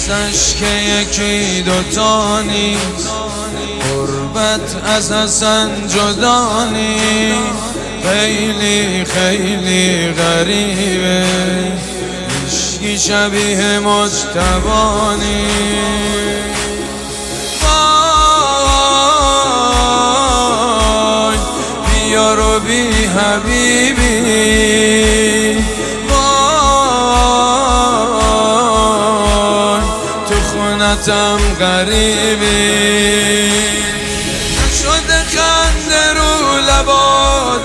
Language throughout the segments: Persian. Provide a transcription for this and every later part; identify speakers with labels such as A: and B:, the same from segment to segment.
A: مثلش که یکی دوتا نیست، غربت از حسن جدا نیست. خیلی خیلی غریبه، هیچکی شبیه مجتبی نیست. وای بیا رو بی حبیبی، وای تو خونتم غریبی. نشده خنده رو لبات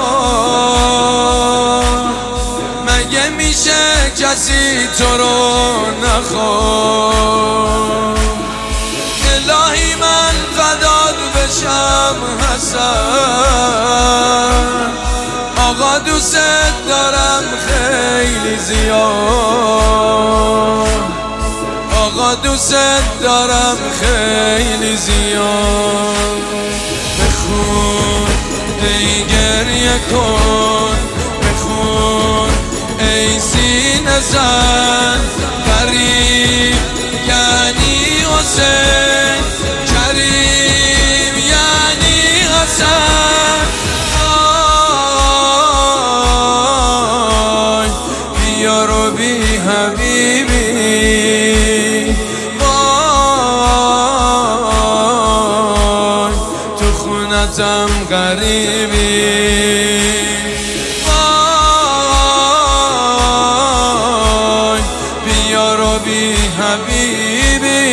A: بیاد، مگه میشه کسی تو رو نخواد؟ الهی من فدات بشم حسن، آقا دوست دارم خیلی زیاد، آقا دوست دارم خیلی زیاد. بخون ای گریه کن، بخون ای سینه زن، غریب یعنی حسین، کریم یعنی حسن. وای بیا رو بی حبیبی، وای تو خونتم غریبی. وای بیا رو بی حبیبی،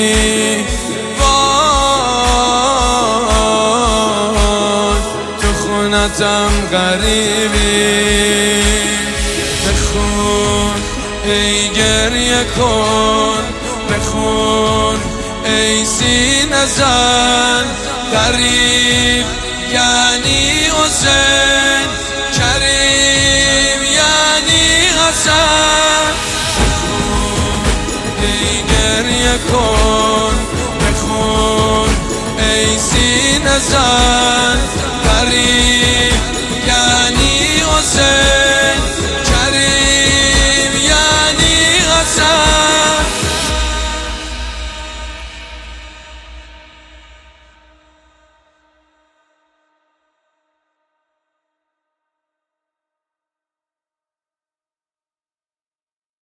A: وای تو خونتم غریبی. بخون ای گریه کن، بخون ای سینه زن، غریب یعنی حسین، کریم یعنی حسن. بخون ای گریه کن، بخون ای سینه زن، غریب یعنی حسین.